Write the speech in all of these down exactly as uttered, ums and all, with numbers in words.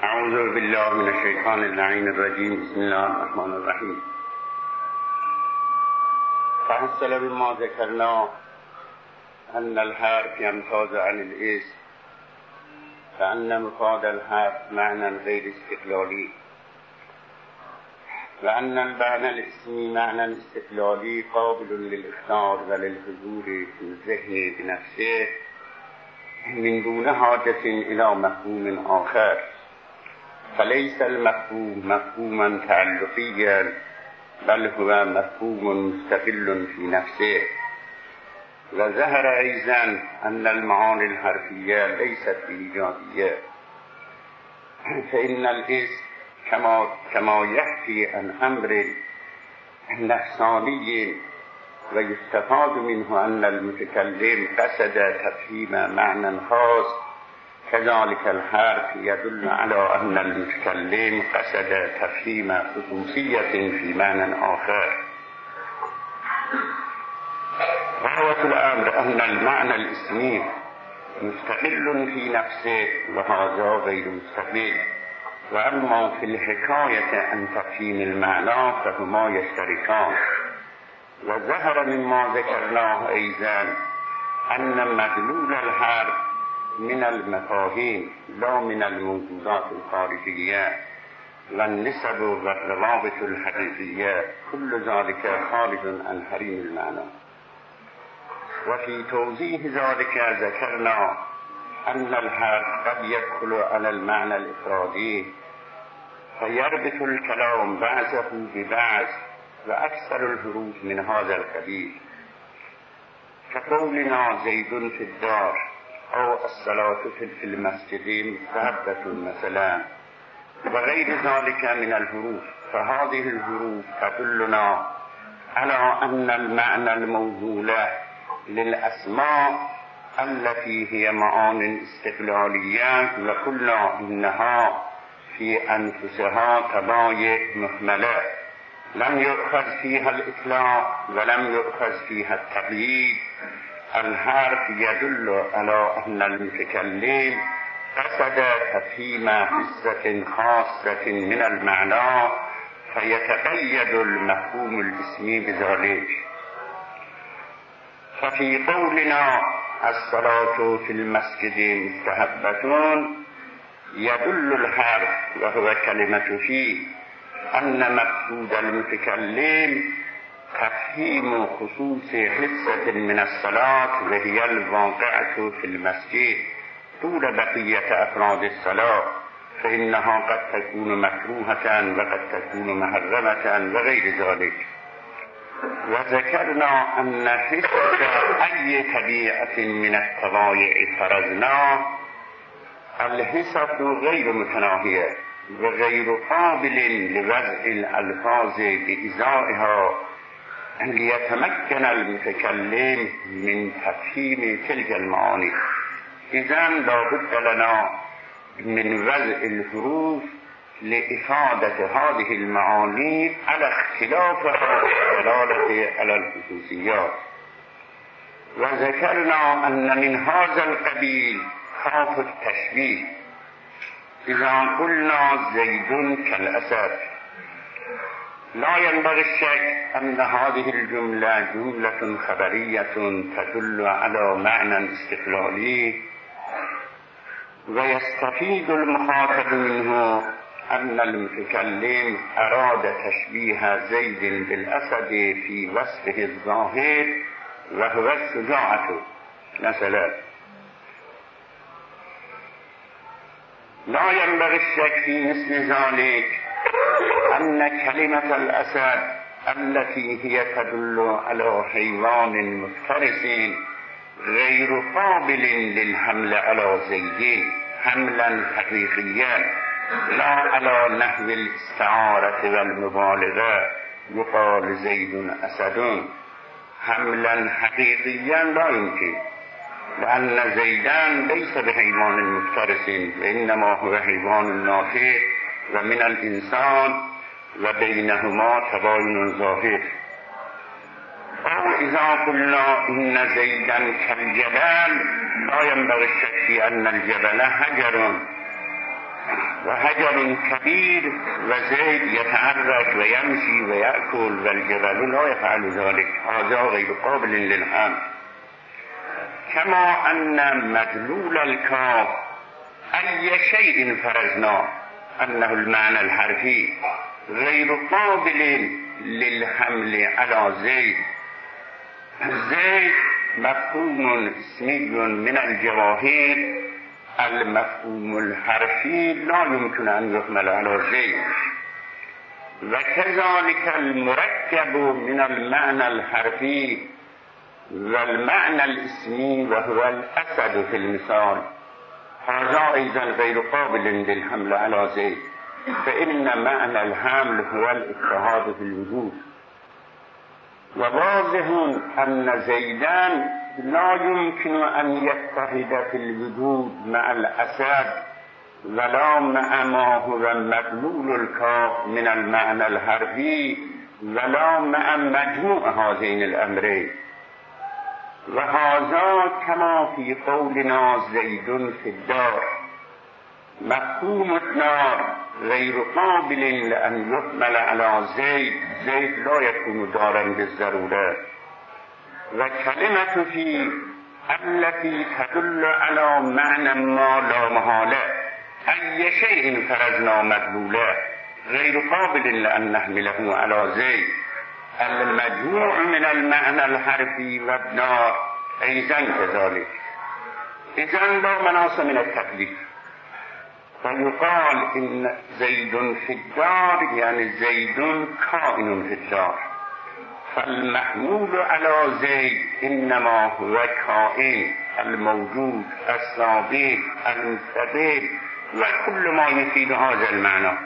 اعوذ بالله من الشیطان اللعین الرجیم. بسم الله الرحمن الرحیم. فحصل بما ذکرنا ان الحرف يمتاز عن الاسم فان مفاد الحرف معنى غير استقلالي وأن المعنى الاسمي معنى استقلالي قابل للإخطار وللحضور في الذهن بنفسه من دون حاجة إلى مفهوم آخر، فليس المفهوم مفهوما تعلقيا بل هو مفهوم مستقل في نفسه. وظهر أيضا أن المعاني الحرفية ليست بإيجابية، فإن الاسم كما كما يحكي عن امر نفساني ويستفاد منه ان المتكلم قصد تفهيم معنى خاص، كذلك الحرف يدل على ان المتكلم قصد تفهيم خصوصية في معنى آخر. وحوة الامر ان المعنى الاسمي مستقل في نفسه وهذا غير مستقل، وأما في الحكاية عن تفهيم المعنى فهما يشتركان. وظهر مما ذكرناه أيضا أن مدلول الحرف من المفاهيم لا من الموجودات الخارجية، والنسب والروابط الحقيقية كل ذلك خارج عن حريم المعنى. وفي توضيح ذلك ذكرنا أن الحرف قد يدخل على المعنى الإفرادي فيربط الكلام بعضه ببعض، وأكثر الحروف من هذا القبيل، كقولنا زيد في الدار أو الصلاة في المسجد مستحبة مثلا، وغير ذلك من الحروف. فهذه الحروف تدلنا على أن المعنى الموصول للأسماء التي هي معان استقلالية وقلنا إنها في أنفسها طبايع مهملة لم يؤخذ فيها الإطلاق ولم يؤخذ فيها التقييد. الحرف يدل على أن المتكلم قصد تفهيم حصة خاصة من المعنى فيتقيد المفهوم الاسمي بذلك. ففي قولنا الصلاة في المسجد مستحبة يدل الحرف وهو كلمة فيه أن مقصود المتكلم تفهيم خصوص حصة من الصلاة وهي الواقعة في المسجد دون بقية أفراد الصلاة، فإنها قد تكون مكروهة وقد تكون محرمة وغير ذلك. وذكرنا أن حصة أي طبيعة من الطبائع فرضنا الحصة غير متناهية وغير قابل لوضع الألفاظ بإزائها ليتمكن المتكلم من تفهيم تلك المعاني. إذن لا بد لنا من وضع الحروف لإفادة هذه المعاني على اختلافها والدلالة على الخصوصيات. وذكرنا أن من هذا القبيل خاف التشبيه. إذا قلنا زيد كالأسد لا ينبغي الشك أن هذه الجملة جملة خبرية تدل على معنى استقلالي، ويستفيد المخاطب منه أن المتكلم أراد تشبيه زيد بالأسد في وصفه الظاهر وهو الشجاعة مثلا. لا ينبغي الشك في مثل ذلك أن كلمة الأسد التي هي تدل على حيوان مفترس غير قابل للحمل على زيد حملا حقيقيا، لا على نحو الاستعارة والمبالغة يقال زيد أسد. حملا حقيقيا لا يمكن، لأن زيدان ليس بحيوان مفترس وإنما هو حيوان ناطق ومن الإنسان وبينهما تباين ظاهر. أو إذا قلنا إن زيدا كالجبل لا ينبغي الشك في أن الجبل حجر، وحجر رجل كبير وزيد يتحرك ويمشي ويأكل والجبل لا يفعل ذلك، هذا غير قابل للحمل. كما أن مدلول الكاف أي شيء فرضنا أنه المعنى الحرفي غير قابل للحمل على زيد. زيد مفهوم اسمي من الجواهر، المفهوم الحرفي لا يمكن أن يحمل على زيد. وكذلك المركب من المعنى الحرفي والمعنى الاسمي وهو الأسد في المثال، هذا أيضا غير قابل للحمل على زيد، فإن معنى الحمل هو الاتحاد في الوجود. وواضح أن زيدان لا يمكن أن يتحد في الوجود مع الأسد ولا مع ما هو مدلول الكاف من المعنى الحرفي ولا مع مجموع هذين الأمرين. وهذا كما في قولنا زيد في الدار، مفهوم الدار غير قابل لأن يحمل على زيد، زيد لا يكون دارا بالضرورة. وكلمة في التي تدل على معنى ما لا محالة أي شيء فرضنا مدلولا غير قابل لأن نحمله على زيد. المجموع من المعنى الحرفي والدار أيضا كذلك. إذن لا مناص من التكليف، فيقال إن زيد في الدار يعني زيد كائن في الدار، فالمحمول على زيد إنما هو كائن الموجود السابق المستبد وكل ما يفيد هذا المعنى.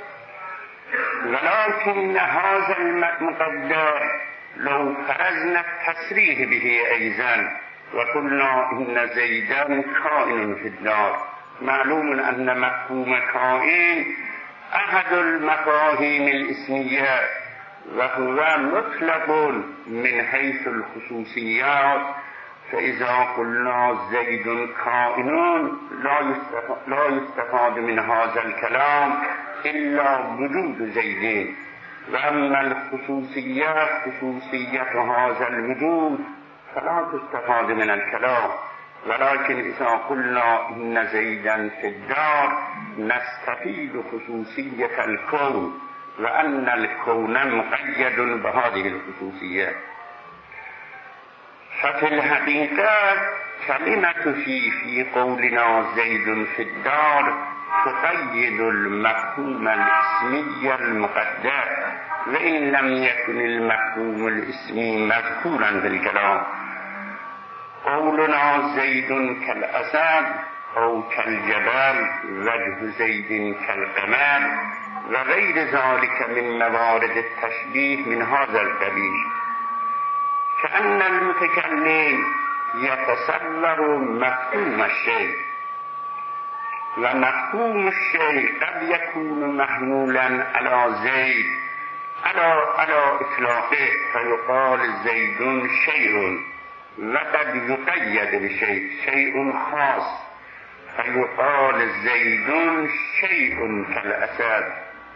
ولكن هذا المقدار لو فرضنا التصريح به أيضا وقلنا إن زيدا كائن في الدار، معلوم أن مفهوم كائن أحد المفاهيم الاسمية وهو مطلق من حيث الخصوصيات، فإذا قلنا زيد كائن لا يستفاد من هذا الكلام إلا وجود زيدين، وأما الخصوصيات خصوصية هذا الوجود فلا تستفاد من الكلام. ولكن إذا قلنا إن زيدا في الدار نستفيد خصوصية الكون، وأن الكون مقيد بهذه الخصوصيات. ففي الحقيقة كلمة في في قولنا زيد في الدار تقيد المفهوم الاسمي المقدر، وإن لم يكن المفهوم الاسمي مذكورا في الكلام. قولنا زيد كالأسد أو كالجبل، وجه زيد كالقمر وغير ذلك من موارد التشبيه من هذا القبيل، كأن المتكلم يتصور مفهوم الشيء، ومفهوم الشيء قد يكون محمولا على زيد على على إطلاقه، فيقال زيد شيء، وقد يقيد بشيء شيء خاص، فيقال زيد شيء كالأسد.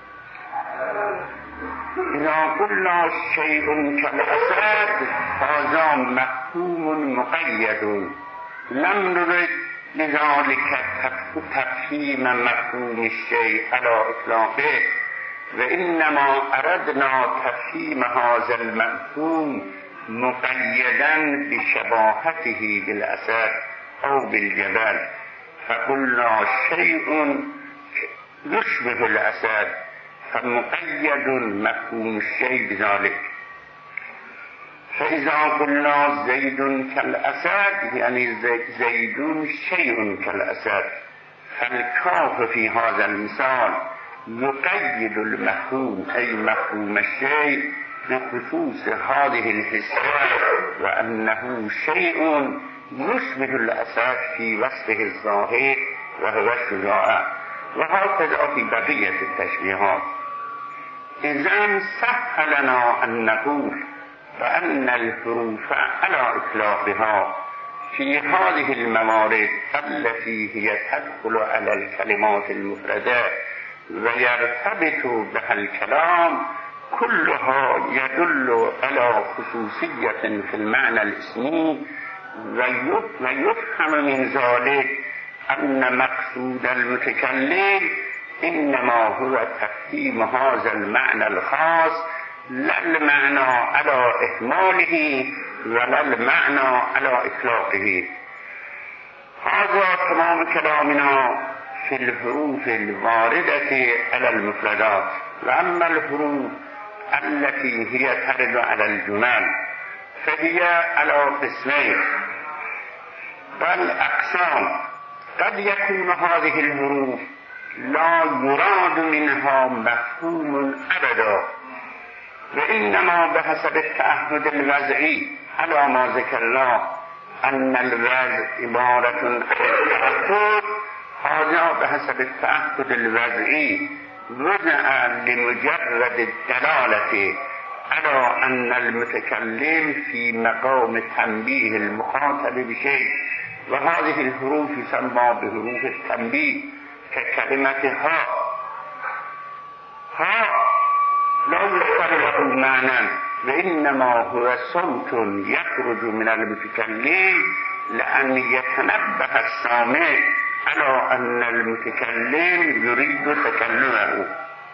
إذا قلنا شيء كالأسد هذا مفهوم مقيد، لم نرد لذلك تفهيم مفهوم الشيء على إطلاقه، وإنما أردنا تفهيم هذا المفهوم مقيدا بشباهته بالأسد أو بالجبل، فقلنا شيء يشبه الأسد فمقيد مفهوم الشيء بذلك. فإذا قلنا زيد كالأسد يعني زيد شيء كالأسد، فالكاف في هذا المثال يقيد المفهوم أي مفهوم الشيء بخصوص هذه الحسية، وأنه شيء يشبه الأسد في وصفه الظاهر وهو الشجاع، وهكذا في بقية التشبيهات. إذن صح لنا أن نقول فأن الحروف على إطلاقها في هذه الموارد التي هي تدخل على الكلمات المفردة و یرتبط به الکلام كلها يدل على خصوصیت فی المعنى الاسمی و یفهم من ذلك ان مقصود المتکلم انما هو تفهیم هذا المعنى الخاص لا المعنى على احماله ولا المعنى على اطلاقه. هذا تمام كلامنا في الحروف الواردة على المفردات. وأما الحروف التي هي ترد على الجمل فهي على قسمين بل أقسام. قد يكون هذه الحروف لا يراد منها مفهوم أبدا، وإنما بحسب التعهد الوضعي على ما ذكرنا أن الوضع عبارة عن التعهد. هذا بحسب التعهد الوضعي وضع لمجرد الدلالة على أن المتكلم في مقام تنبيه المخاطب بشيء، وهذه الحروف يسمى بحروف التنبيه ككلمة ها. ها لا يذكر له معنى، وإنما هو صوت يخرج من المتكلم لأن يتنبه السامع على أن المتكلم يريد تكلمه.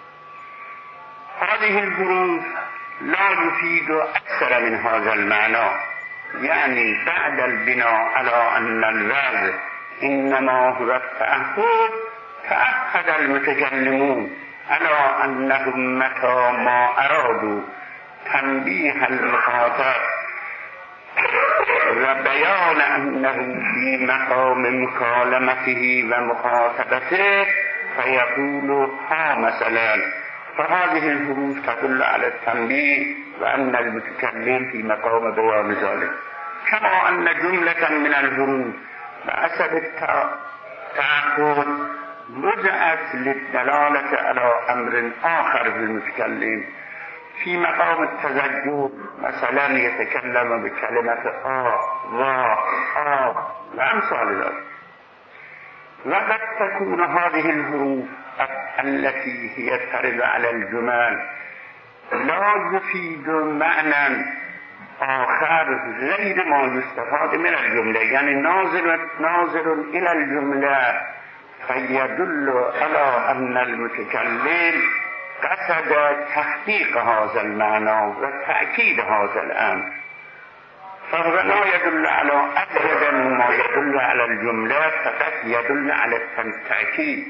هذه الحروف لا يفيد أكثر من هذا المعنى، يعني بعد البناء على أن الوضع إنما هو التعهد تعهد المتكلمون على أنهم متى ما أرادوا تنبيه المخاطب وبيان أنه في مقام مكالمته ومخاطبته فيقول ها مثلا، فهذه الحروف تدل على التنبيه وأن المتكلم في مقام بيان ذلك. كما أن جملة من الحروف بحسب التعهد وضعت للدلالة على أمر آخر في المتكلم في مقام التزجر، مثلا يتكلم بكلمة آه و آه وأمثال ذلك. وقد تكون هذه الحروف التي هي ترد على الجمل لا يفيد معنى آخر غير ما يستفاد من الجملة، يعني ناظر ناظر إلى الجملة فيدل على أن المتكلم قصد تحقيق هذا المعنى وتأكيد هذا الأمر، فهو لا يدل على أبدا ما يدل على الجملة، فقط يدل على التأكيد،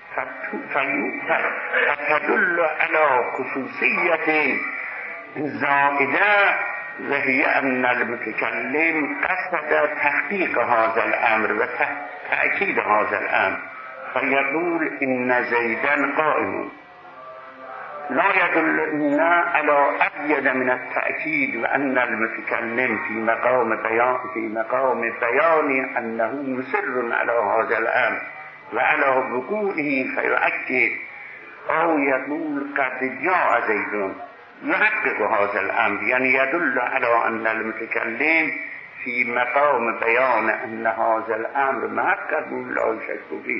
فتدل على خصوصية زائدة وهي أن المتكلم قصد تحقيق هذا الأمر وتأكيد هذا الأمر، فيقول إن زيدا قائم، لا يدل على أبيد من التأكيد وأن المتكلم في مقام بيان في مقام بيان أنه مصر على هذا الأمر وعلى وقوعه فيؤكد، أو يقول قد جاء زيد يحقق هذا الأمر، يعني يدل على أن المتكلم في مقام بيان أن هذا الأمر محقق لا شك فيه.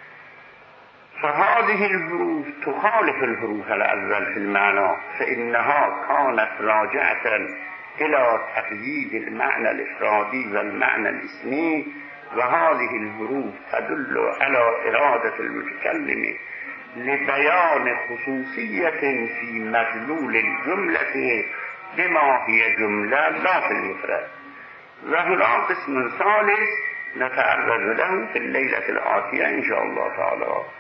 فهذه الحروف تخالف الحروف الأول في المعنى، فإنها كانت راجعة إلى تقييد المعنى الإفرادي والمعنى الاسمي، وهذه الحروف تدل على إرادة المتكلم لبيان خصوصية في مدلول الجملة بما هي جملة لا في المفرد. وهنا قسم ثالث نتعرض له في الليلة الآتية إن شاء الله تعالى.